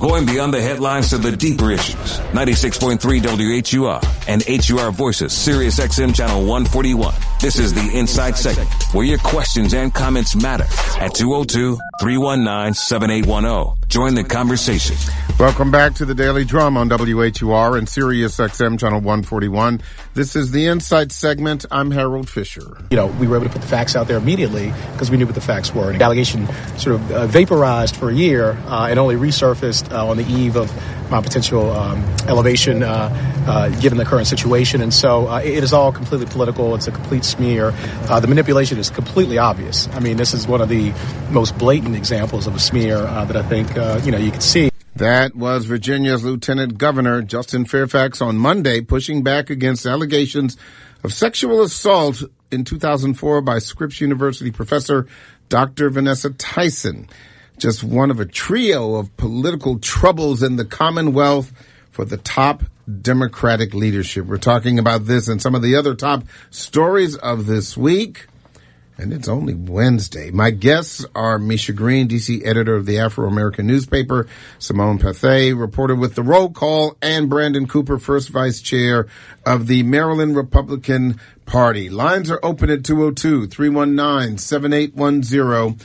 Going beyond the headlines to the deeper issues. 96.3 WHUR and HUR Voices, Sirius XM Channel 141. This is the Inside Segment, where your questions and comments matter. At 202-319-7810. Join the conversation. Welcome back to the Daily Drum on WHUR and Sirius XM Channel 141. This is the Insight Segment. I'm Harold Fisher. We were able to put the facts out there immediately because we knew what the facts were. And the allegation sort of vaporized for a year and only resurfaced on the eve of my potential elevation given the current situation. And so it is all completely political. It's a complete smear. The manipulation is completely obvious. I mean, this is one of the most blatant examples of a smear that I think, you can see. That was Virginia's Lieutenant Governor Justin Fairfax on Monday, pushing back against allegations of sexual assault in 2004 by Scripps University professor Dr. Vanessa Tyson. Just one of a trio of political troubles in the Commonwealth for the top Democratic leadership. We're talking about this and some of the other top stories of this week. And it's only Wednesday. My guests are Misha Green, D.C. editor of the Afro-American newspaper, Simone Pathé, reporter with The Roll Call, and Brandon Cooper, first vice chair of the Maryland Republican Party. Lines are open at 202-319-7810,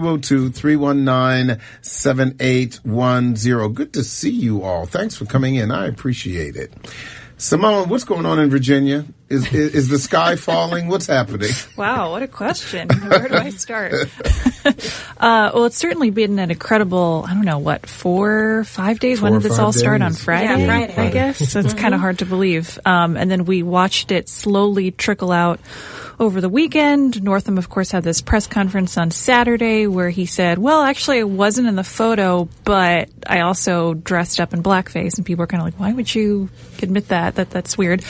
202-319-7810. Good to see you all. Thanks for coming in. I appreciate it. Simone, what's going on in Virginia? Is the sky falling? What's happening? Wow, what a question. Where do I start? Well, it's certainly been an incredible, 4 or 5 days. When did this all start? On Friday? Yeah, Friday. I guess. So it's kind of hard to believe. And then we watched it slowly trickle out over the weekend. Northam, of course, had this press conference on Saturday where he said, well, actually, I wasn't in the photo, but I also dressed up in blackface. And people are kind of like, why would you admit that? That's weird.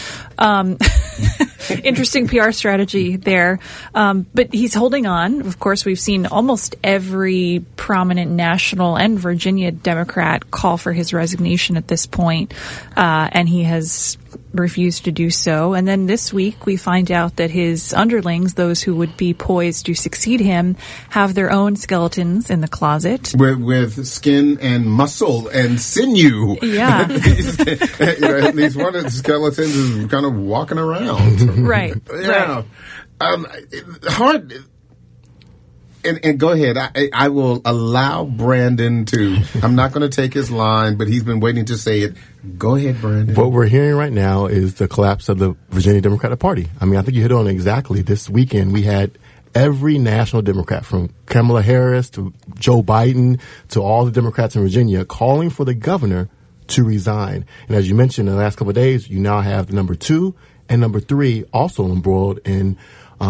Interesting PR strategy there. But he's holding on. Of course, we've seen almost every prominent national and Virginia Democrat call for his resignation at this point. And he has refused to do so. And then this week we find out that his underlings, those who would be poised to succeed him, have their own skeletons in the closet. With skin and muscle and sinew. Yeah. At least one of the skeletons is kind of walking around. Right. Yeah. Hard. And go ahead. I will allow Brandon to. I'm not going to take his line, but he's been waiting to say it. Go ahead, Brandon. What we're hearing right now is the collapse of the Virginia Democratic Party. I mean, I think you hit on it exactly. This weekend, we had every national Democrat, from Kamala Harris to Joe Biden to all the Democrats in Virginia, calling for the governor to resign. And as you mentioned, in the last couple of days, you now have the number 2 and number 3 also embroiled in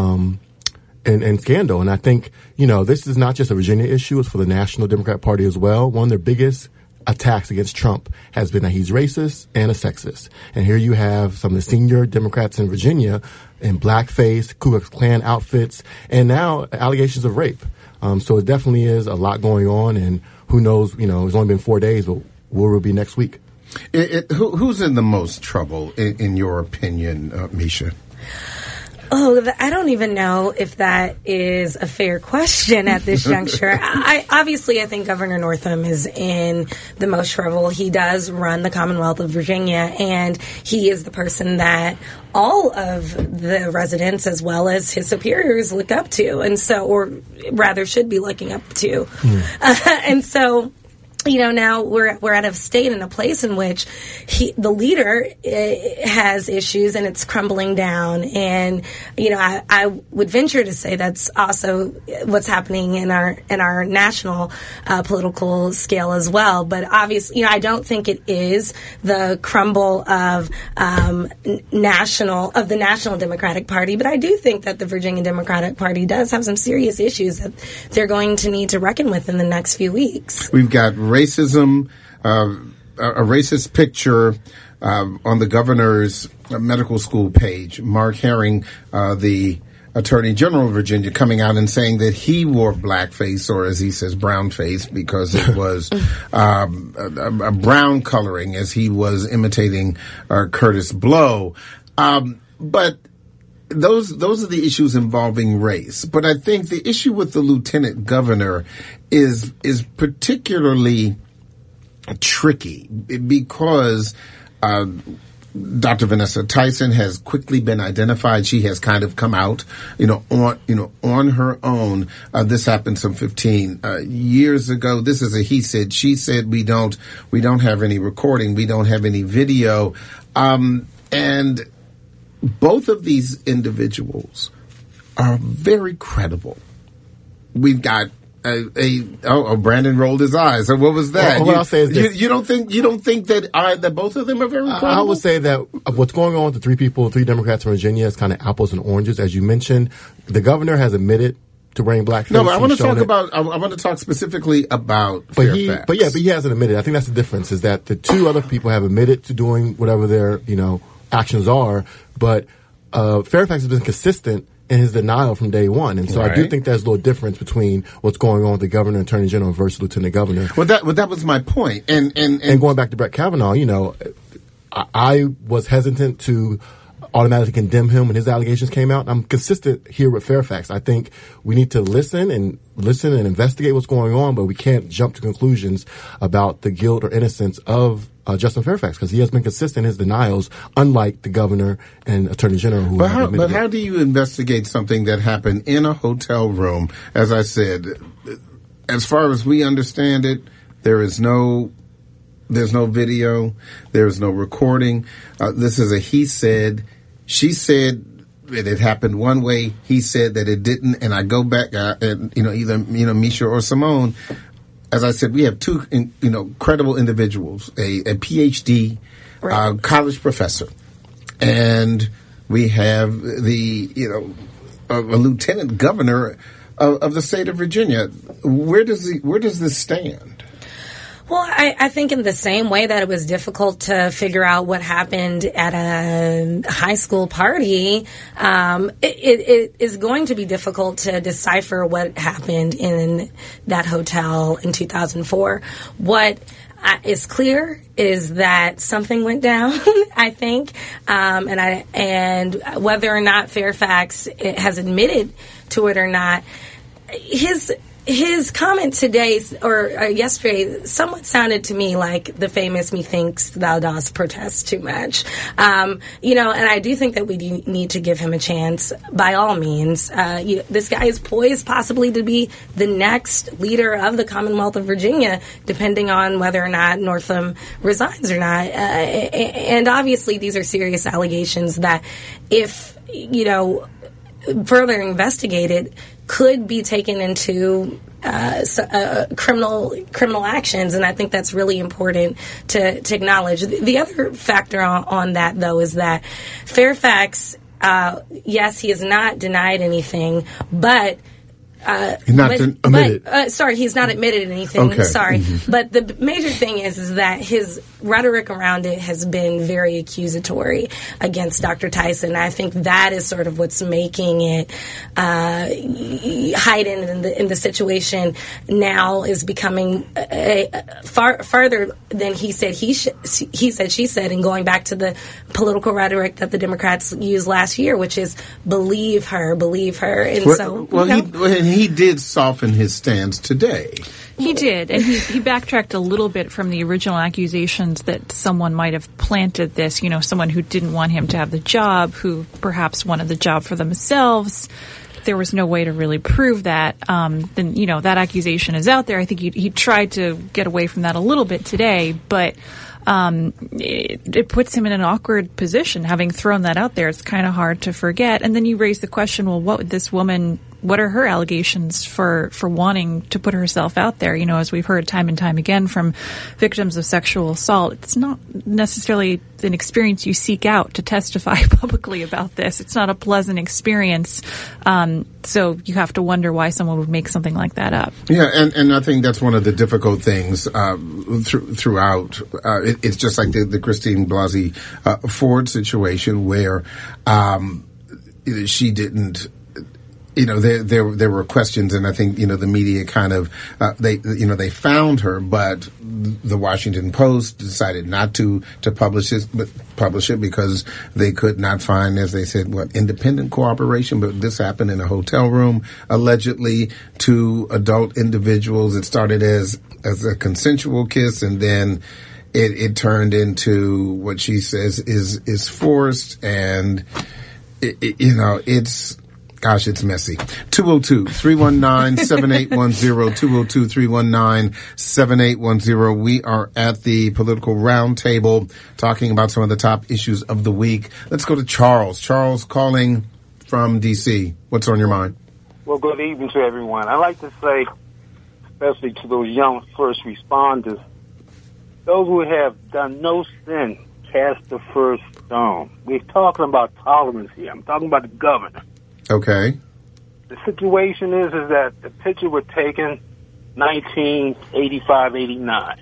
scandal. And I think, this is not just a Virginia issue. It's for the National Democrat Party as well. One of their biggest attacks against Trump has been that he's racist and a sexist. And here you have some of the senior Democrats in Virginia in blackface, Ku Klux Klan outfits, and now allegations of rape. So it definitely is a lot going on. And who knows, it's only been 4 days, but where will be next week? Who's in the most trouble, in your opinion, Misha? Oh, I don't even know if that is a fair question at this juncture. I think Governor Northam is in the most trouble. He does run the Commonwealth of Virginia, and he is the person that all of the residents, as well as his superiors, look up to, and so, or rather, should be looking up to. And so, now we're at a state and a place in which the leader has issues and it's crumbling down. And, I would venture to say that's also what's happening in our national political scale as well. But obviously, I don't think it is the crumble of the National Democratic Party. But I do think that the Virginia Democratic Party does have some serious issues that they're going to need to reckon with in the next few weeks. We've got racism, a racist picture on the governor's medical school page. Mark Herring, the Attorney General of Virginia, coming out and saying that he wore blackface, or as he says, brown face, because it was a brown coloring as he was imitating Curtis Blow. But those are the issues involving race. But I think the issue with the lieutenant governor is particularly tricky because Dr. Vanessa Tyson has quickly been identified. She has kind of come out, on her own. This happened some 15 years ago. This is a he said, she said. We don't have any recording. We don't have any video. And both of these individuals are very credible. We've got Brandon rolled his eyes. So what was that? What I'll say is this. You don't think that both of them are very credible? I would say that what's going on with the three Democrats in Virginia is kind of apples and oranges. As you mentioned, the governor has admitted to wearing blackface. No, but I want to talk specifically about Fairfax. But he hasn't admitted. I think that's the difference, is that the two other people have admitted to doing whatever their, actions are, but Fairfax has been consistent in his denial from day one. And so I do think there's a little difference between what's going on with the governor, attorney general versus lieutenant governor. Well, that was my point. And going back to Brett Kavanaugh, I was hesitant to automatically condemn him when his allegations came out. I'm consistent here with Fairfax. I think we need to listen and investigate what's going on, but we can't jump to conclusions about the guilt or innocence of Justin Fairfax, because he has been consistent in his denials, unlike the governor and attorney general who have admitted it. How do you investigate something that happened in a hotel room? As I said, as far as we understand it, there's no video, there's no recording. This is a he said, she said it happened one way. He said that it didn't, and I go back, either Misha or Simone. As I said, we have two, credible individuals, a PhD, college professor, and we have a lieutenant governor of the state of Virginia. Where does this stand? Well, I think in the same way that it was difficult to figure out what happened at a high school party, it is going to be difficult to decipher what happened in that hotel in 2004. What is clear is that something went down, I think, and whether or not Fairfax has admitted to it or not, his comment today or yesterday somewhat sounded to me like the famous "methinks thou dost protest too much," and I do think that we do need to give him a chance by all means. This guy is poised possibly to be the next leader of the Commonwealth of Virginia, depending on whether or not Northam resigns or not. And obviously, these are serious allegations that, if further investigated, could be taken into criminal actions, and I think that's really important to acknowledge. The other factor on that, though, is that Fairfax, yes, he has not denied anything, but he's not admitted anything. Okay. Sorry. Mm-hmm. But the major thing is that his rhetoric around it has been very accusatory against Dr. Tyson. I think that is sort of what's making it heightened in the situation now, is becoming farther than he said he said, she said, and going back to the political rhetoric that the Democrats used last year, which is believe her. And he did soften his stance today. He did, and he backtracked a little bit from the original accusations that someone might have planted this, someone who didn't want him to have the job, who perhaps wanted the job for themselves. There was no way to really prove that. Then, that accusation is out there. I think he tried to get away from that a little bit today, but it puts him in an awkward position. Having thrown that out there, it's kind of hard to forget. And then you raise the question, well, what are her allegations for wanting to put herself out there? As we've heard time and time again from victims of sexual assault, it's not necessarily an experience you seek out to testify publicly about this. It's not a pleasant experience. So you have to wonder why someone would make something like that up. Yeah, and I think that's one of the difficult things throughout. It's just like the Christine Blasey Ford situation, where she didn't. there were questions, and I think, the media kind of, they found her, but the Washington Post decided not to publish it because they could not find, as they said, independent cooperation. But this happened in a hotel room, allegedly, to adult individuals. It started as a consensual kiss, and then it turned into what she says is forced, and it's. Gosh, it's messy. 202-319-7810, 202-319-7810. We are at the Political Roundtable talking about some of the top issues of the week. Let's go to Charles. Charles calling from D.C. What's on your mind? Well, good evening to everyone. I'd like to say, especially to those young first responders, those who have done no sin, cast the first stone. We're talking about tolerance here. I'm talking about the governor. Okay. The situation is that the picture was taken 1985, 89.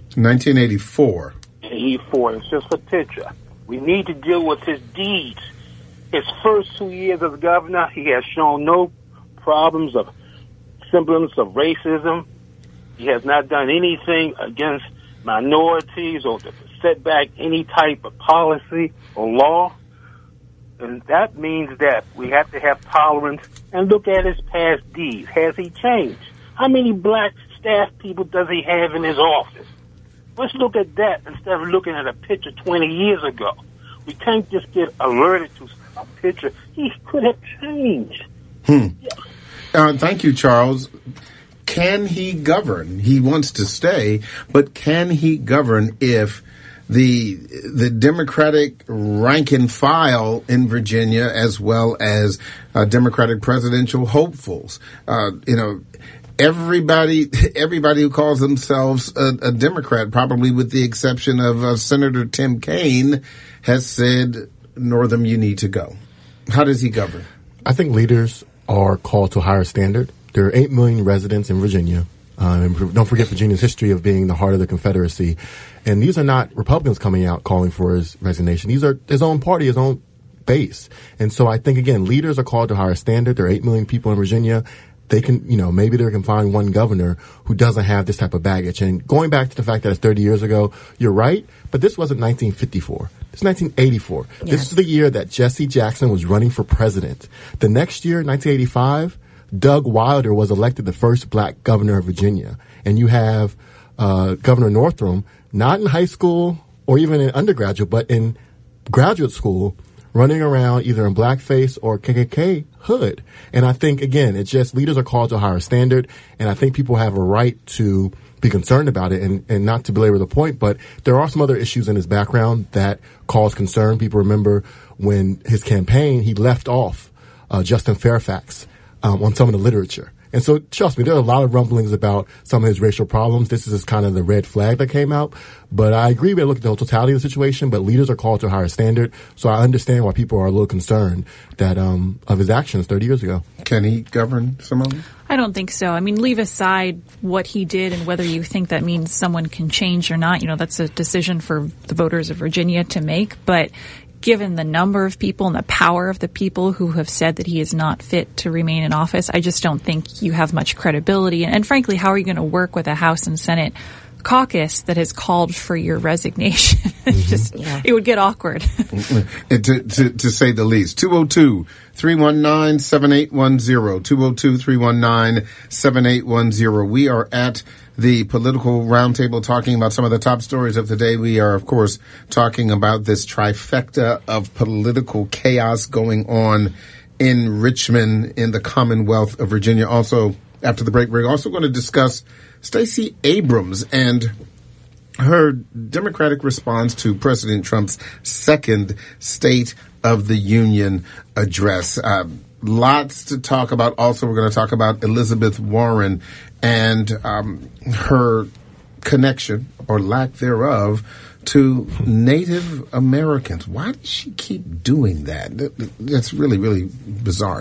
1984. 84. It's just a picture. We need to deal with his deeds. His first 2 years as governor, he has shown no problems of semblance of racism. He has not done anything against minorities or to set back any type of policy or law. And that means that we have to have tolerance and look at his past deeds. Has he changed? How many black staff people does he have in his office? Let's look at that instead of looking at a picture 20 years ago. We can't just get alerted to a picture. He could have changed. Thank you, Charles. Can he govern? He wants to stay, but can he govern if the Democratic rank and file in Virginia, as well as Democratic presidential hopefuls, everybody who calls themselves a Democrat, probably with the exception of Senator Tim Kaine, has said, Northam, you need to go. How does he govern? I think leaders are called to a higher standard. There are 8 million residents in Virginia. And don't forget Virginia's history of being the heart of the Confederacy. And these are not Republicans coming out calling for his resignation. These are his own party, his own base. And so I think, again, leaders are called to a higher standard. There are 8 million people in Virginia. They can, maybe they can find one governor who doesn't have this type of baggage. And going back to the fact that it's 30 years ago, you're right, but this wasn't 1954. This is 1984. Yes. This is the year that Jesse Jackson was running for president. The next year, 1985, Doug Wilder was elected the first black governor of Virginia. And you have Governor Northam, not in high school or even in undergraduate, but in graduate school, running around either in blackface or KKK hood. And I think, again, it's just leaders are called to a higher standard. And I think people have a right to be concerned about it. And not to belabor the point, but there are some other issues in his background that cause concern. People remember when his campaign, he left off Justin Fairfax on some of the literature. And so, trust me, there are a lot of rumblings about some of his racial problems. This is kind of the red flag that came out. But I agree we look at the totality of the situation, but leaders are called to a higher standard. So I understand why people are a little concerned that of his actions 30 years ago. Can he govern, Simone? I don't think so. I mean, leave aside what he did and whether you think that means someone can change or not. That's a decision for the voters of Virginia to make. But given the number of people and the power of the people who have said that he is not fit to remain in office, I just don't think you have much credibility. And frankly, how are you going to work with a House and Senate caucus that has called for your resignation? It would get awkward. to say the least. 202-319-7810. 202-319-7810. We are at the Political Roundtable talking about some of the top stories of the day. We are, of course, talking about this trifecta of political chaos going on in Richmond in the Commonwealth of Virginia. Also, after the break, we're also going to discuss Stacey Abrams and her Democratic response to President Trump's second State of the Union address. Lots to talk about. Also, we're going to talk about Elizabeth Warren and her connection, or lack thereof, to Native Americans. Why does she keep doing that? That's really, really bizarre.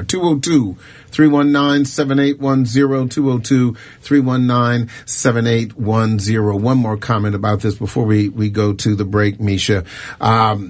202-319-7810, 202-319-7810. One more comment about this before we go to the break, Misha.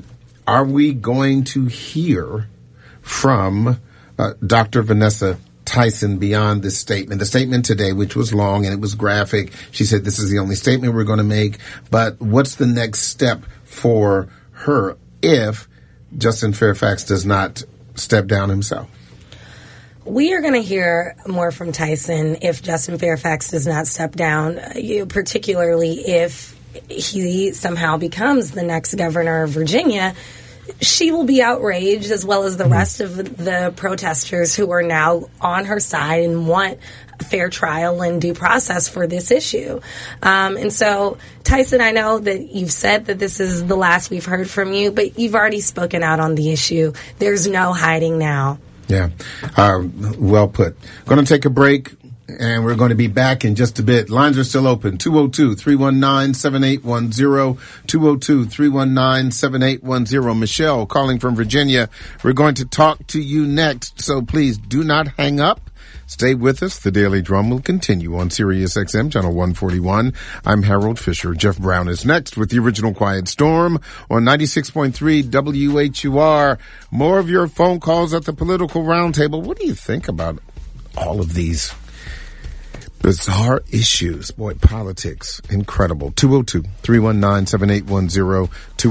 Are we going to hear from Dr. Vanessa Tyson beyond this statement? The statement today, which was long and it was graphic, she said this is the only statement we're going to make. But what's the next step for her if Justin Fairfax does not step down himself? We are going to hear more from Tyson if Justin Fairfax does not step down, particularly if he somehow becomes the next governor of Virginia. She will be outraged, as well as the rest of the protesters who are now on her side and want a fair trial and due process for this issue. And so, Tyson, I know that you've said that this is the last we've heard from you, but you've already spoken out on the issue. There's no hiding now. Yeah, well put. Going to take a break, and we're going to be back in just a bit. Lines are still open, 202-319-7810, 202-319-7810. Michelle calling from Virginia. We're going to talk to you next, so please do not hang up. Stay with us. The Daily Drum will continue on Sirius XM, Channel 141. I'm Harold Fisher. Jeff Brown is next with the original Quiet Storm on 96.3 WHUR. More of your phone calls at the Political Roundtable. What do you think about all of these bizarre issues? Boy, politics, incredible. 202-319-7810,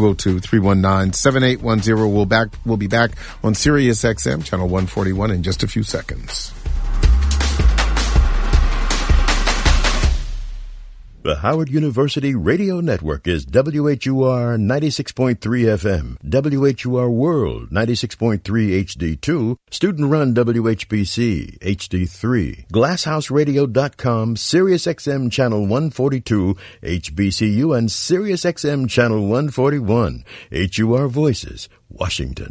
202-319-7810. We'll be back on Sirius XM, Channel 141 in just a few seconds. The Howard University Radio Network is WHUR 96.3 FM, WHUR World 96.3 HD2, student-run WHBC HD3, GlassHouseRadio.com, SiriusXM Channel 142, HBCU, and SiriusXM Channel 141, HUR Voices, Washington.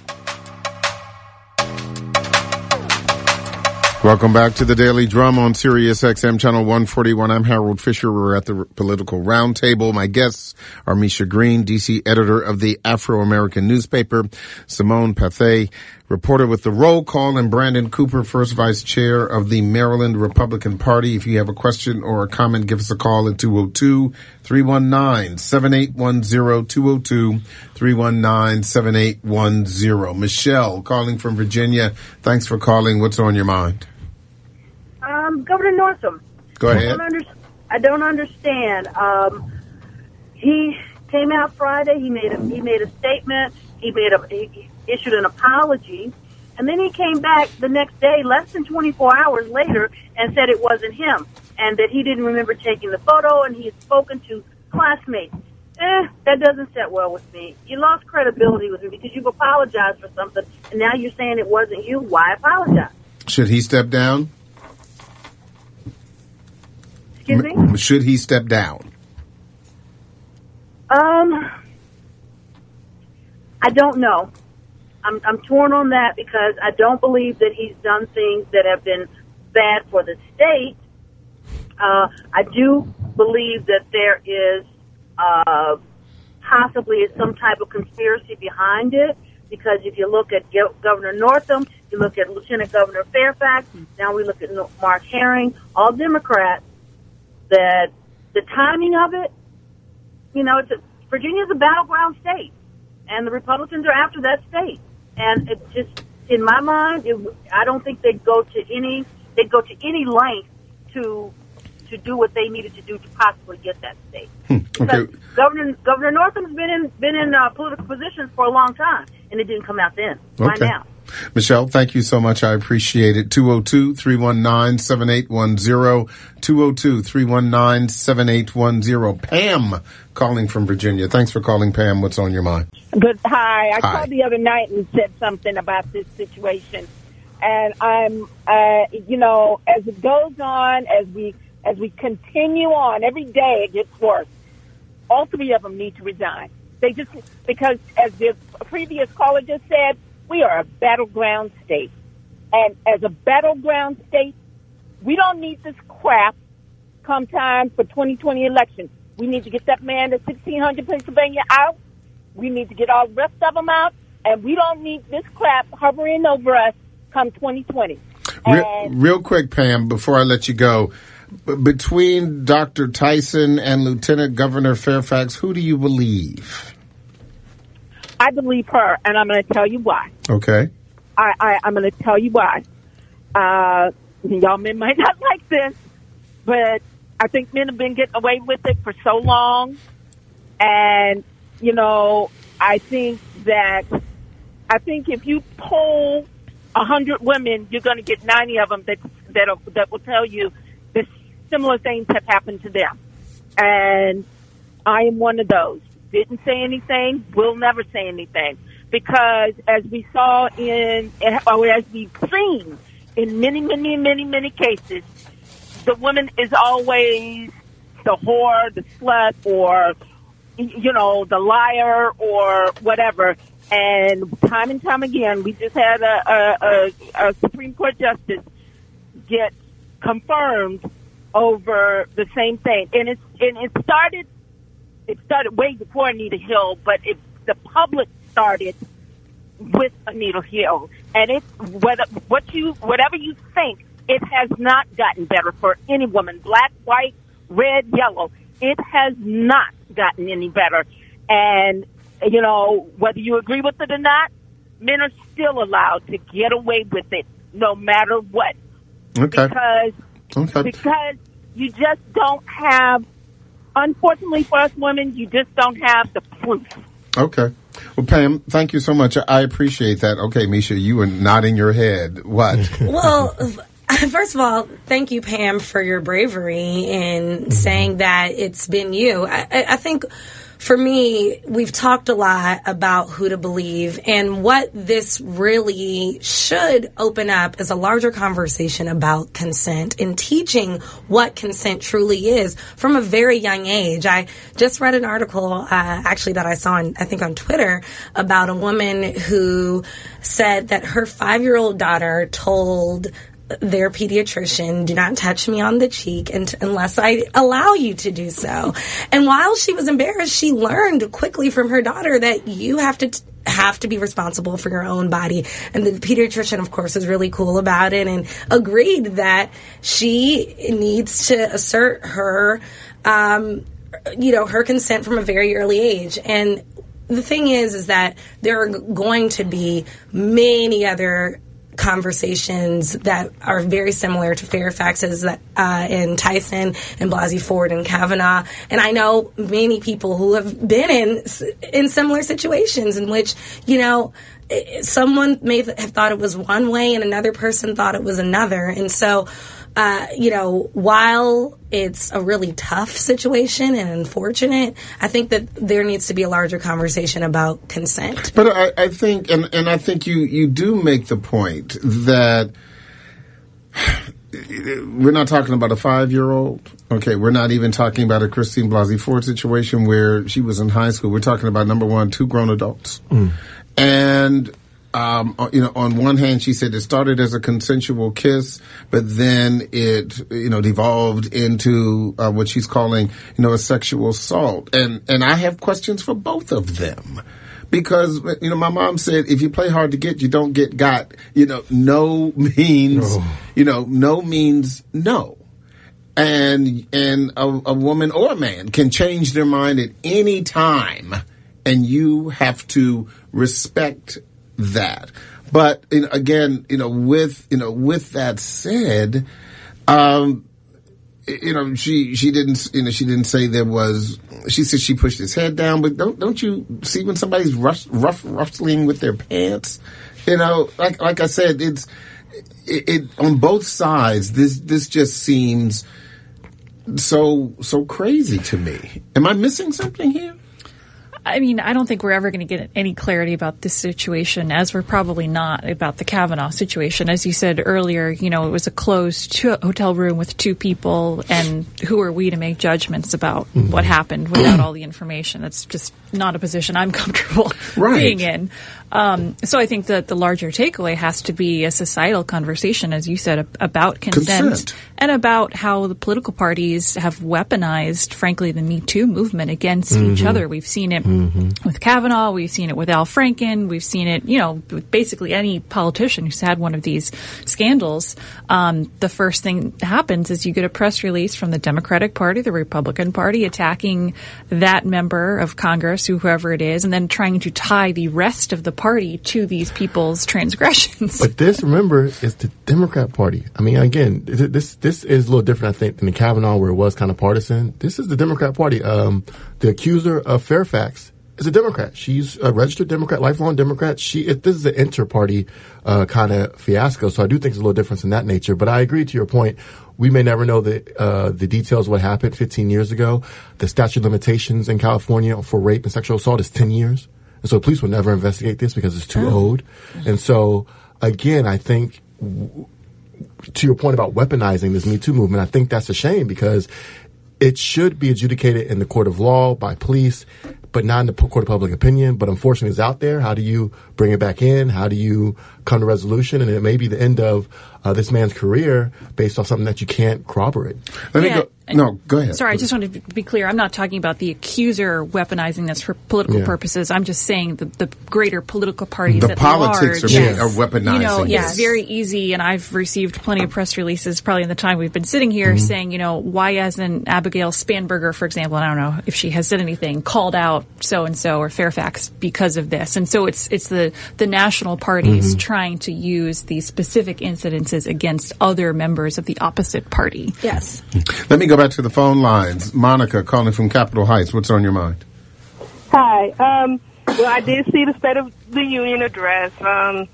Welcome back to the Daily Drum on Sirius XM Channel 141. I'm Harold Fisher. We're at the Political Roundtable. My guests are Misha Green, D.C. editor of the Afro-American newspaper, Simone Pathé, reporter with the Roll Call, and Brandon Cooper, first vice chair of the Maryland Republican Party. If you have a question or a comment, give us a call at 202-319-7810, 202-319-7810. Michelle calling from Virginia. Thanks for calling. What's on your mind? Governor Northam. Go ahead. I don't understand. He came out Friday. He made a statement. He issued an apology, and then he came back the next day, less than 24 hours later, and said it wasn't him, and that he didn't remember taking the photo, and he had spoken to classmates. That doesn't sit well with me. You lost credibility with me because you've apologized for something, and now you're saying it wasn't you. Why apologize? Should he step down? Excuse me? Should he step down? I don't know. I'm torn on that because I don't believe that he's done things that have been bad for the state. I do believe that there is possibly some type of conspiracy behind it, because if you look at Governor Northam, you look at Lieutenant Governor Fairfax, now we look at Mark Herring, all Democrats, that the timing of it, Virginia's a battleground state, and the Republicans are after that state. And it just, in my mind, I don't think they'd go to any length to do what they needed to do to possibly get that state. Okay. Governor Northam's been in political positions for a long time, and it didn't come out then. Why now? Michelle, thank you so much. I appreciate it. 202-319-7810, 202-319-7810. Pam calling from Virginia. Thanks for calling, Pam. What's on your mind? Hi. I called the other night and said something about this situation. And I'm, as it goes on, as we continue on, every day it gets worse. All three of them need to resign. Because as the previous caller just said, we are a battleground state. And as a battleground state, we don't need this crap come time for 2020 election. We need to get that man at 1600 Pennsylvania out. We need to get all the rest of them out. And we don't need this crap hovering over us come 2020. Real quick, Pam, before I let you go, between Dr. Tyson and Lieutenant Governor Fairfax, who do you believe? I believe her, and I'm going to tell you why. Okay. I'm going to tell you why. Y'all men might not like this, but I think men have been getting away with it for so long. And, you know, I think if you poll 100 women, you're going to get 90 of them that will tell you that similar things have happened to them. And I am one of those. Didn't say anything, will never say anything. Because as we saw as we've seen in many, many, many, many cases, the woman is always the whore, the slut, or, you know, the liar or whatever. And time again, we just had a Supreme Court justice get confirmed over the same thing. And it started way before Anita Hill, but the public started with Anita Hill. And it's whatever you think, it has not gotten better for any woman, black, white, red, yellow. It has not gotten any better. And, you know, whether you agree with it or not, men are still allowed to get away with it no matter what. Okay. Because you just don't have, unfortunately for us women, you just don't have the proof. Okay. Well, Pam, thank you so much. I appreciate that. Okay, Misha, you were nodding your head. What? Well, first of all, thank you, Pam, for your bravery in saying that it's been you. I think for me, we've talked a lot about who to believe, and what this really should open up is a larger conversation about consent and teaching what consent truly is from a very young age. I just read an article, actually, that I saw on Twitter about a woman who said that her 5-year-old daughter told their pediatrician, do not touch me on the cheek unless I allow you to do so. And while she was embarrassed, she learned quickly from her daughter that you have to be responsible for your own body. And the pediatrician, of course, was really cool about it and agreed that she needs to assert her, her consent from a very early age. And the thing is that there are going to be many other conversations that are very similar to Fairfax's and Tyson and Blasey Ford and Kavanaugh. And I know many people who have been in similar situations in which, you know, someone may have thought it was one way and another person thought it was another. And so, while it's a really tough situation and unfortunate, I think that there needs to be a larger conversation about consent. But I think, and I think you do make the point that we're not talking about a 5-year-old. Okay, we're not even talking about a Christine Blasey Ford situation where she was in high school. We're talking about, number one, 2 grown adults. And on one hand, she said it started as a consensual kiss, but then it, devolved into what she's calling, a sexual assault. And I have questions for both of them. Because, my mom said, if you play hard to get, you don't get got. No means, no means no. And a woman or a man can change their mind at any time, and you have to respect that. But again, with that said, she didn't say there was. She said she pushed his head down, but don't you see when somebody's rustling with their pants? Like I said, it on both sides. This just seems so crazy to me. Am I missing something here? I mean, I don't think we're ever going to get any clarity about this situation, as we're probably not about the Kavanaugh situation. As you said earlier, it was a closed hotel room with 2 people, and who are we to make judgments about what happened without all the information? That's just not a position I'm comfortable being in. So I think that the larger takeaway has to be a societal conversation, as you said, about consent. and about how the political parties have weaponized, frankly, the Me Too movement against each other. We've seen it with Kavanaugh. We've seen it with Al Franken. We've seen it, with basically any politician who's had one of these scandals. The first thing that happens is you get a press release from the Democratic Party, the Republican Party, attacking that member of Congress, whoever it is, and then trying to tie the rest of the party to these people's transgressions. But this, remember, is the Democrat Party. I mean, again, this is a little different, I think, than the Kavanaugh, where it was kind of partisan. This is the Democrat Party. The accuser of Fairfax is a Democrat. She's a registered Democrat, lifelong Democrat. This is an inter-party kind of fiasco, so I do think there's a little difference in that nature. But I agree to your point. We may never know the details of what happened 15 years ago. The statute of limitations in California for rape and sexual assault is 10 years. And so police will never investigate this because it's too old. And so, again, I think, to your point about weaponizing this Me Too movement, I think that's a shame because it should be adjudicated in the court of law by police, but not in the court of public opinion. But unfortunately, it's out there. How do you bring it back in? How do you come to resolution? And it may be the end of this man's career based off something that you can't corroborate. Let me go. No, go ahead. Sorry, I just wanted to be clear. I'm not talking about the accuser weaponizing this for political purposes. I'm just saying the greater political parties at large. The politics are weaponizing It's very easy, and I've received plenty of press releases probably in the time we've been sitting here saying, why hasn't Abigail Spanberger, for example, and I don't know if she has said anything, called out so-and-so or Fairfax because of this. And so it's the national parties trying to use these specific incidences against other members of the opposite party. Yes. Let me go back to the phone lines. Monica calling from Capitol Heights. What's on your mind? Hi. Well, I did see the State of the Union address. A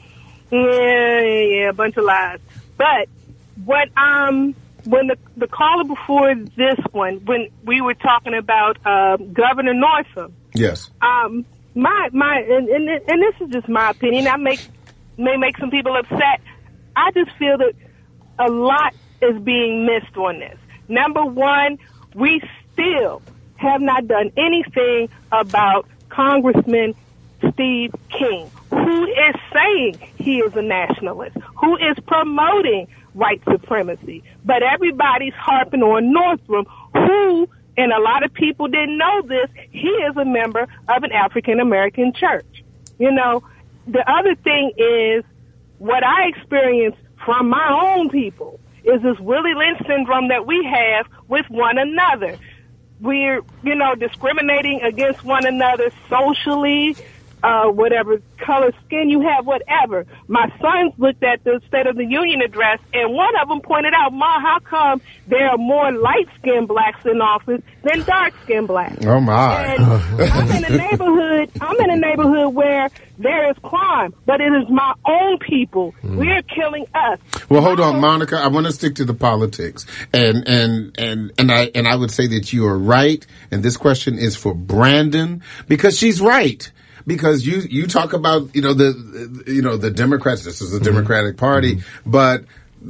bunch of lies. But what when the caller before this one, when we were talking about Governor Northam. Yes. My and this is just my opinion. May make some people upset. I just feel that a lot is being missed on this. Number one, we still have not done anything about Congressman Steve King, who is saying he is a nationalist, who is promoting white supremacy. But everybody's harping on Northam, who, and a lot of people didn't know this, he is a member of an African-American church. The other thing is what I experienced from my own people is this Willie Lynch syndrome that we have with one another. We're, discriminating against one another socially, whatever color skin you have, whatever. My sons looked at the State of the Union address, and one of them pointed out, Ma, how come there are more light-skinned blacks in office than dark-skinned blacks? Oh, my. And I'm in a neighborhood where there is crime, but it is my own people. We're killing us. Well, hold on, Monica. I want to stick to the politics, and I would say that you are right. And this question is for Brandon because she's right. Because you talk about the Democrats. This is the Democratic Party, but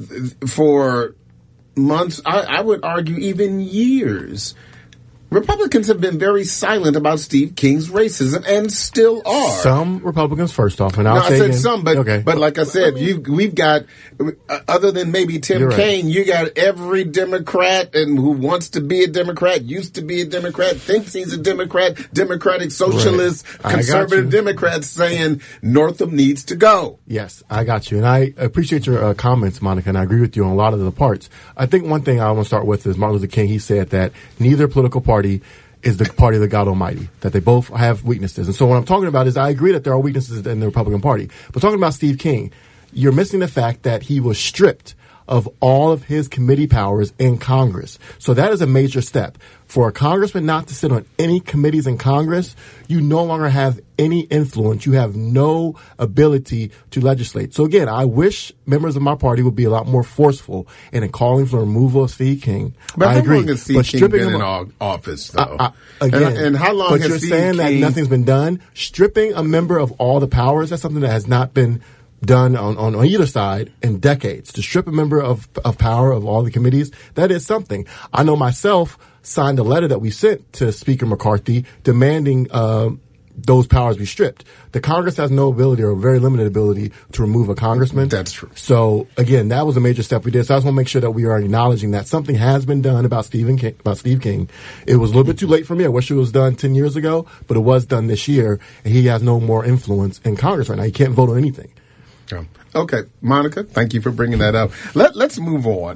for months, I would argue even years, Republicans have been very silent about Steve King's racism and still are. Some Republicans, first off, and I said some, but like I said, we've got other than maybe Tim Kaine, you got every Democrat and who wants to be a Democrat, used to be a Democrat, thinks he's a Democrat, Democratic Socialist, conservative Democrats saying Northam needs to go. Yes, I got you, and I appreciate your comments, Monica, and I agree with you on a lot of the parts. I think one thing I want to start with is Martin Luther King. He said that neither political party is the party of the God Almighty, that they both have weaknesses. And so what I'm talking about is I agree that there are weaknesses in the Republican Party. But talking about Steve King, you're missing the fact that he was stripped of all of his committee powers in Congress. So that is a major step. For a congressman not to sit on any committees in Congress, you no longer have any influence. You have no ability to legislate. So again, I wish members of my party would be a lot more forceful in calling for the removal of Steve King. But I how agree. long has Steve King been in office, though? Again, and how long but has you're Steve saying that nothing's been done? Stripping a member of all the powers, that's something that has not been done on either side in decades. To strip a member of power of all the committees, that is something. I know myself signed a letter that we sent to Speaker McCarthy demanding those powers be stripped. The Congress has no ability or very limited ability to remove a congressman. That's true. So again, that was a major step we did. So I just want to make sure that we are acknowledging that something has been done about Steve King. It was a little bit too late for me. I wish it was done 10 years ago, but it was done this year, and he has no more influence in Congress right now. He can't vote on anything. Okay, Monica, thank you for bringing that up. Let's move on.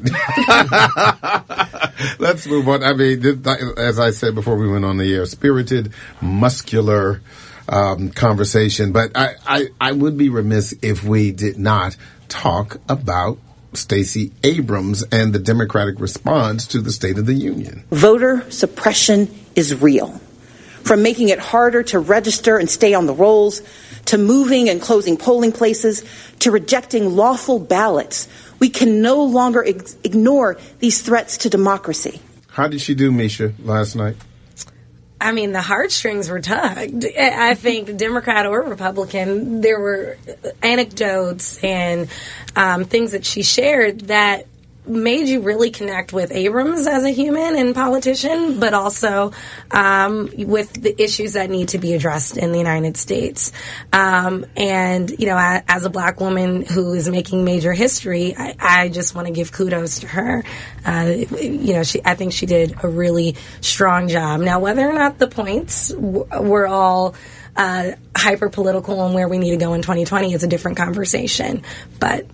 Let's move on. I mean, as I said before we went on the air, spirited, muscular conversation. But I would be remiss if we did not talk about Stacey Abrams and the Democratic response to the State of the Union. Voter suppression is real. From making it harder to register and stay on the rolls, to moving and closing polling places, to rejecting lawful ballots, we can no longer ignore these threats to democracy. How did she do, Misha, last night? I mean, the heartstrings were tugged. I think, Democrat or Republican, there were anecdotes and things that she shared that made you really connect with Abrams as a human and politician, but also with the issues that need to be addressed in the United States. And, you know, as a black woman who is making major history, I just want to give kudos to her. You know, I think she did a really strong job. Now, whether or not the points were all hyper political and where we need to go in 2020 is a different conversation. But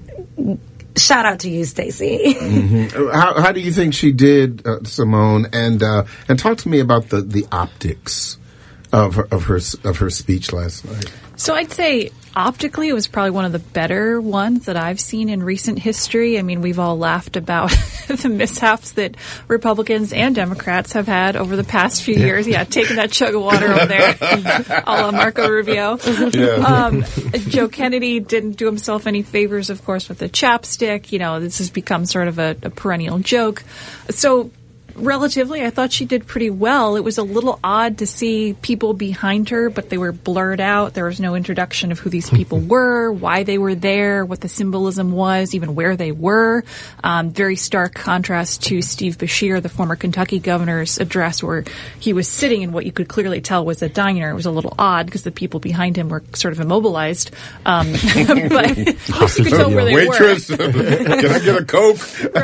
shout out to you, Stacey. Mm-hmm. How do you think she did, Simone? And talk to me about the optics of her speech last night. So I'd say optically it was probably one of the better ones that I've seen in recent history. I mean, we've all laughed about the mishaps that Republicans and Democrats have had over the past few years. Yeah, taking that chug of water over there, a la Marco Rubio. Yeah. Joe Kennedy didn't do himself any favors, of course, with the chapstick. You know, this has become sort of a perennial joke. So relatively, I thought she did pretty well. It was a little odd to see people behind her, but they were blurred out. There was no introduction of who these people were, why they were there, what the symbolism was, even where they were. Very stark contrast to Steve Beshear, the former Kentucky governor's address, where he was sitting in what you could clearly tell was a diner. It was a little odd because the people behind him were sort of immobilized. But at least you could tell where they Waitress, were. Can I get a Coke?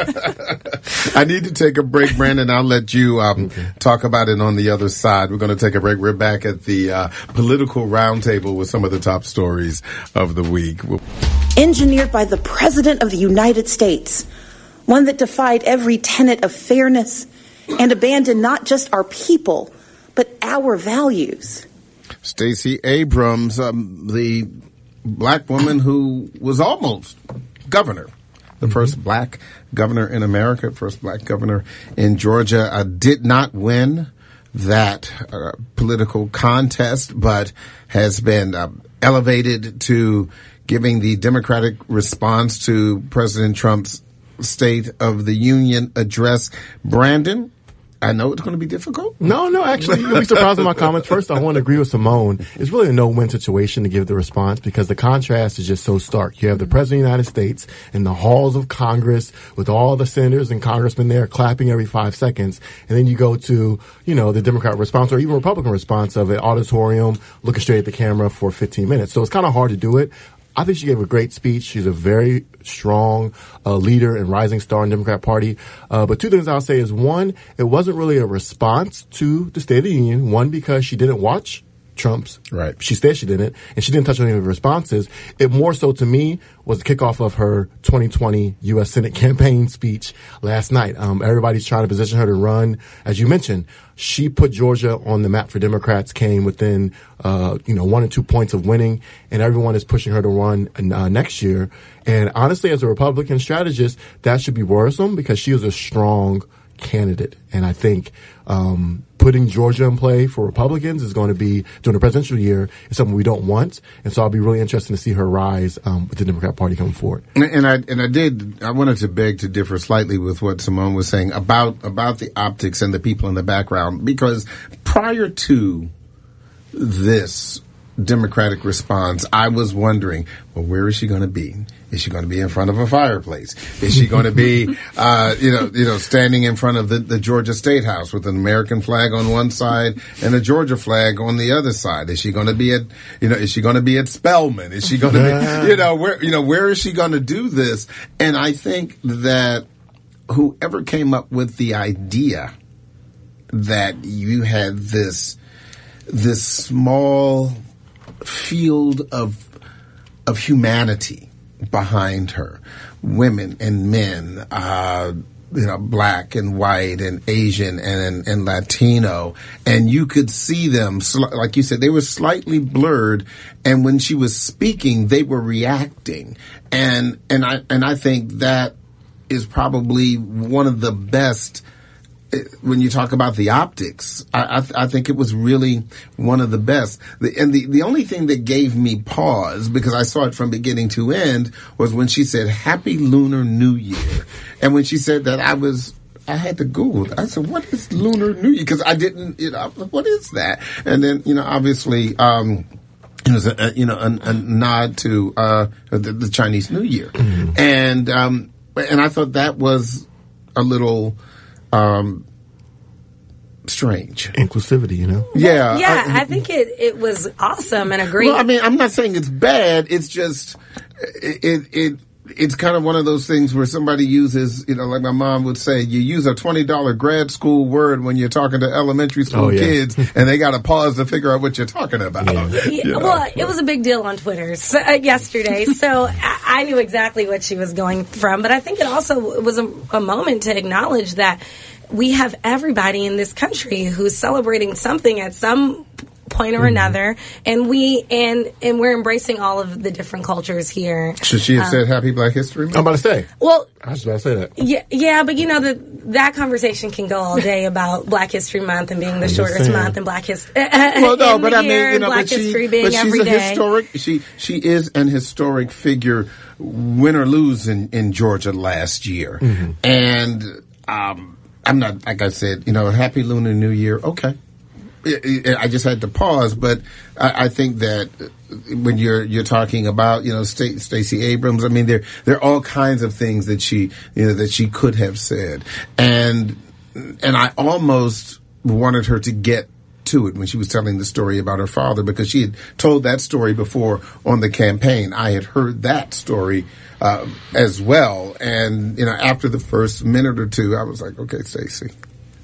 Right. I need to take a break, Brandon. I'll let you talk about it on the other side. We're going to take a break. We're back at the political roundtable with some of the top stories of the week. Engineered by the President of the United States, one that defied every tenet of fairness and abandoned not just our people, but our values. Stacey Abrams, the black woman who was almost governor. The first black governor in America, first black governor in Georgia, did not win that political contest, but has been elevated to giving the Democratic response to President Trump's State of the Union address. Brandon, I know it's going to be difficult. No, actually, you'll be surprised with my comments. First, I want to agree with Simone. It's really a no-win situation to give the response because the contrast is just so stark. You have the President of the United States in the halls of Congress with all the senators and congressmen there clapping every 5 seconds. And then you go to, you know, the Democrat response or even Republican response of an auditorium looking straight at the camera for 15 minutes. So it's kind of hard to do it. I think she gave a great speech. She's a very strong leader and rising star in the Democrat Party. But two things I'll say is, one, it wasn't really a response to the State of the Union. One, because she didn't watch Trump's. Right. She said she didn't, and she didn't touch on any of the responses. It more so, to me, was the kickoff of her 2020 U.S. Senate campaign speech last night. Everybody's trying to position her to run. As you mentioned, she put Georgia on the map for Democrats, came within, 1 or 2 points of winning, and everyone is pushing her to run next year. And honestly, as a Republican strategist, that should be worrisome because she is a strong candidate. And I think putting Georgia in play for Republicans is going to be, during the presidential year, is something we don't want. And so I'll be really interested to see her rise with the Democrat Party coming forward. And I wanted to beg to differ slightly with what Simone was saying about the optics and the people in the background, because prior to this Democratic response, I was wondering, well, where is she going to be? Is she going to be in front of a fireplace? Is she going to be, standing in front of the Georgia State House with an American flag on one side and a Georgia flag on the other side? Is she going to be is she going to be at Spelman? Is she going to be, where is she going to do this? And I think that whoever came up with the idea that you had this small field of humanity behind her, women and men, black and white and Asian and Latino, and you could see them, like you said, they were slightly blurred, and when she was speaking, they were reacting, and I think that is probably one of the best. When you talk about the optics, I think it was really one of the best. The only thing that gave me pause, because I saw it from beginning to end, was when she said, Happy Lunar New Year. And when she said that, I had to Google it. I said, what is Lunar New Year? Because I didn't, what is that? And then, obviously, it was a nod to, the Chinese New Year. Mm-hmm. And I thought that was a little, strange. Inclusivity, Yeah. Yeah, I think it was awesome and a great. Well, I mean, I'm not saying it's bad. It's just, it's kind of one of those things where somebody uses, like my mom would say, you use a $20 grad school word when you're talking to elementary school kids, and they got to pause to figure out what you're talking about. Yeah. Well, it was a big deal on Twitter yesterday, so I knew exactly what she was going from. But I think it also was a moment to acknowledge that we have everybody in this country who's celebrating something at some point or another, and we're embracing all of the different cultures here. Should she have said Happy Black History Month? I'm about to say. Well, I was about to say that. Yeah, but that conversation can go all day about Black History Month and being the shortest month and Black History. Well, no, but I mean, Black History being but she's every day. Historic. She is an historic figure, win or lose in Georgia last year, and I'm not, like I said, Happy Lunar New Year. Okay. I just had to pause, but I think that when you're talking about, Stacey Abrams, I mean, there are all kinds of things that she could have said. And I almost wanted her to get to it when she was telling the story about her father, because she had told that story before on the campaign. I had heard that story as well, and after the first minute or two, I was like, okay, Stacey,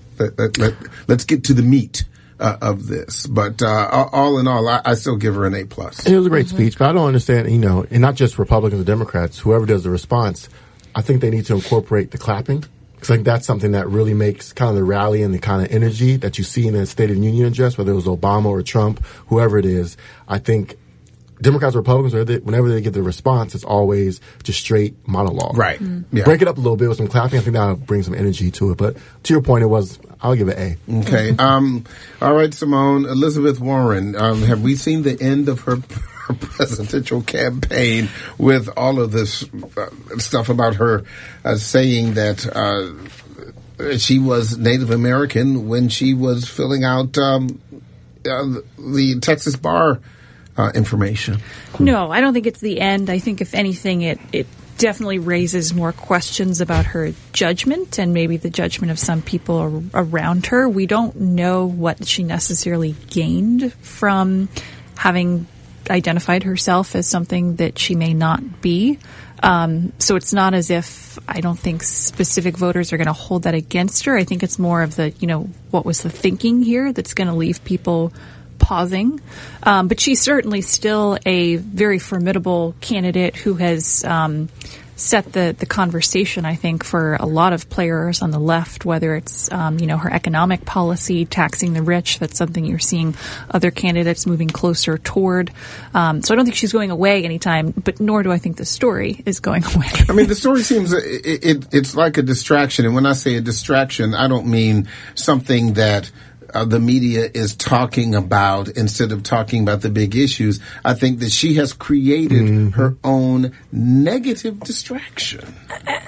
let's get to the meat of this. But all in all, I still give her an A+. It was a great speech, but I don't understand, and not just Republicans or Democrats, whoever does the response, I think they need to incorporate the clapping. Because I think that's something that really makes kind of the rally and the kind of energy that you see in the State of the Union address, whether it was Obama or Trump, whoever it is. I think Democrats or Republicans, whenever they get the response, it's always just straight monologue. Right. Yeah. Break it up a little bit with some clapping. I think that'll bring some energy to it. But to your point, I'll give it A. Okay. All right, Simone. Elizabeth Warren, have we seen the end of her presidential campaign with all of this stuff about her saying that she was Native American when she was filling out the Texas bar information? No, I don't think it's the end. I think if anything, it definitely raises more questions about her judgment and maybe the judgment of some people around her. We don't know what she necessarily gained from having identified herself as something that she may not be. So it's not as if I don't think specific voters are going to hold that against her. I think it's more of the, what was the thinking here that's going to leave people pausing. But she's certainly still a very formidable candidate who has set the conversation, I think, for a lot of players on the left, whether it's, her economic policy, taxing the rich. That's something you're seeing other candidates moving closer toward. So I don't think she's going away anytime, but nor do I think the story is going away. I mean, the story seems, it's like a distraction. And when I say a distraction, I don't mean something that the media is talking about instead of talking about the big issues. I think that she has created her own negative distraction.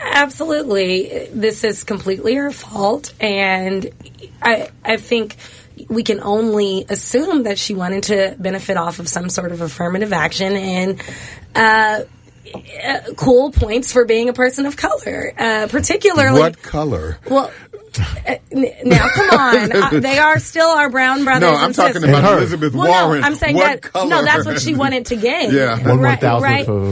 Absolutely. This is completely her fault. And I think, we can only assume that she wanted to benefit off of some sort of affirmative action and cool points for being a person of color, particularly. What color? Well, now come on, they are still our brown brothers. No, I'm talking about Elizabeth Warren. No, I'm saying what color? No, that's what she wanted to gain. Yeah, right. Her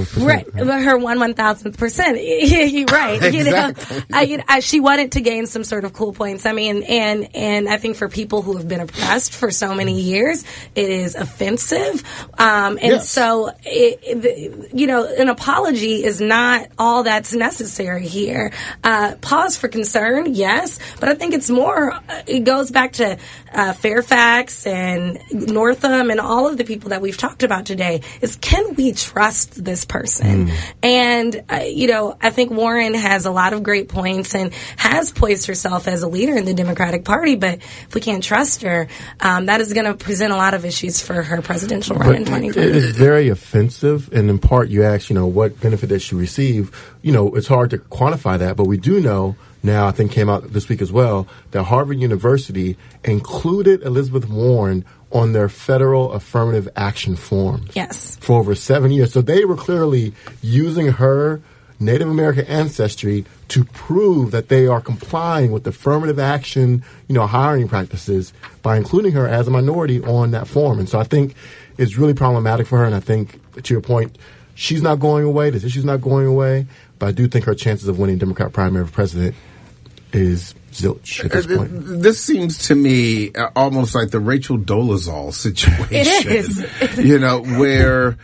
1,000%. You're right. Exactly. She wanted to gain some sort of cool points. I mean, and I think for people who have been oppressed for so many years, it is offensive. So, an apology is not all that's necessary here. Pause for concern, yes. But I think it's more, it goes back to Fairfax and Northam and all of the people that we've talked about today, is can we trust this person? And, I think Warren has a lot of great points and has poised herself as a leader in the Democratic Party, but if we can't trust her, that is going to present a lot of issues for her presidential run in 2020. It is very offensive, and in part you ask, what benefit did she receive? It's hard to quantify that, but we do know now, I think came out this week as well, that Harvard University included Elizabeth Warren on their federal affirmative action forms. Yes. For over 7 years. So they were clearly using her Native American ancestry to prove that they are complying with affirmative action, hiring practices by including her as a minority on that form. And so I think it's really problematic for her. And I think, to your point, she's not going away. This issue's not going away. But I do think her chances of winning Democrat primary for president is zilch at this point. This seems to me almost like the Rachel Dolezal situation. It is. Where,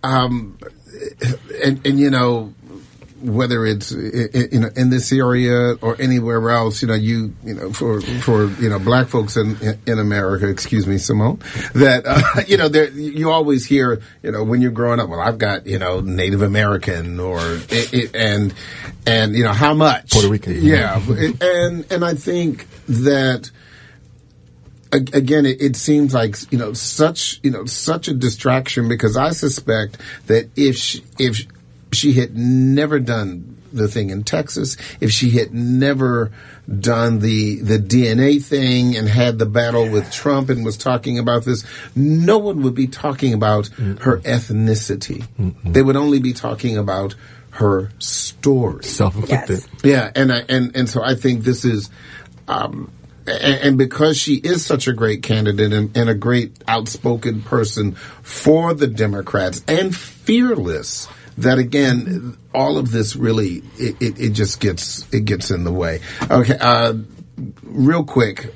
whether it's in this area or anywhere else, for black folks in America, excuse me, Simone, that you always hear when you're growing up, well, I've got Native American or and how much Puerto Rican, yeah, and I think that. Again, it seems like such a distraction, because I suspect that if she had never done the thing in Texas, if she had never done the DNA thing and had the battle with Trump and was talking about this, no one would be talking about her ethnicity. They would only be talking about her story. Self-inflicted. Yes. Yeah, and so I think this is and because she is such a great candidate and a great outspoken person for the Democrats and fearless, that again, all of this really it just gets in the way. Okay, real quick,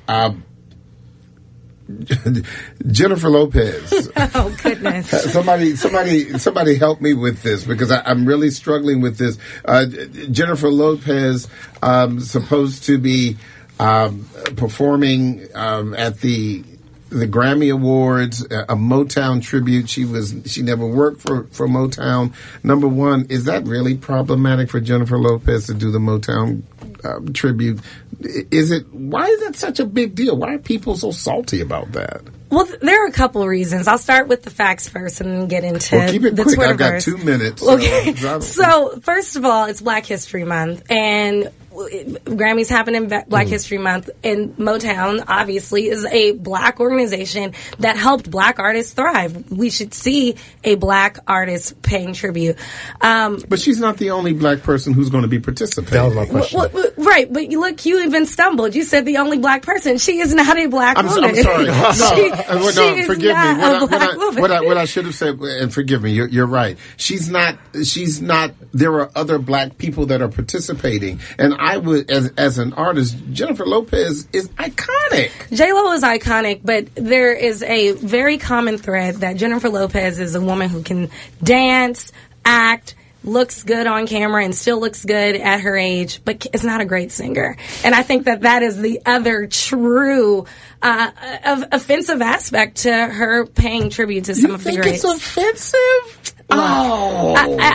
Jennifer Lopez. Oh goodness! Somebody help me with this, because I'm really struggling with this. Jennifer Lopez supposed to be performing at the Grammy Awards, a Motown tribute. She never worked for Motown. Number one, is that really problematic for Jennifer Lopez to do the Motown tribute? Why is that such a big deal? Why are people so salty about that? Well, there are a couple of reasons. I'll start with the facts first and then get into keep it the quick. Twitterverse. I've got 2 minutes. Okay. So first of all, it's Black History Month, and Grammys happen in Black History Month, and Motown obviously is a black organization that helped black artists thrive. We should see a black artist paying tribute. But she's not the only black person who's going to be participating. That was my question. Right, but look, you even stumbled. You said the only black person. She is not a black woman. I'm sorry. She forgive is not me. a black woman. What I should have said, and forgive me, you're right. She's not. There are other black people that are participating, and I would, as an artist, Jennifer Lopez is iconic. J-Lo is iconic, but there is a very common thread that Jennifer Lopez is a woman who can dance, act, looks good on camera, and still looks good at her age, but is not a great singer. And I think that is the other true offensive aspect to her paying tribute to some of the greats. You think it's offensive? Oh,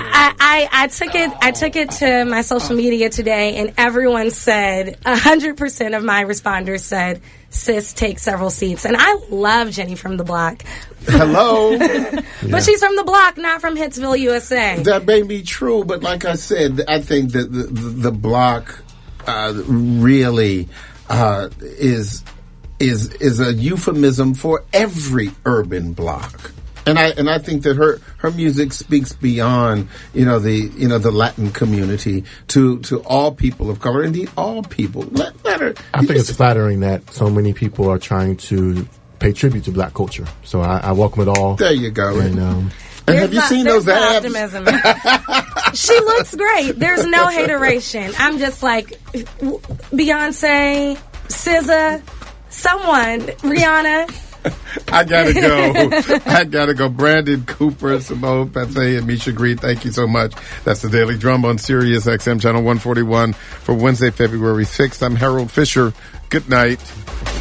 I took it to my social media today, and everyone said 100% of my responders said, "Sis, take several seats." And I love Jenny from the Block. Hello, but she's from the Block, not from Hitsville, USA. That may be true, but like I said, I think that the Block really is is a euphemism for every urban block. And I think that her music speaks beyond, the Latin community to all people of color. Indeed, all people. Let her. I think it's flattering that so many people are trying to pay tribute to black culture. So I welcome it all. There you go. And have you seen those abs? Optimism. She looks great. There's no hateration. I'm just like Beyonce, SZA, someone, Rihanna. I gotta go. Brandon Cooper, Simone Pathé, and Misha Green, thank you so much. That's the Daily Drum on Sirius XM Channel 141 for Wednesday, February 6th. I'm Harold Fisher. Good night.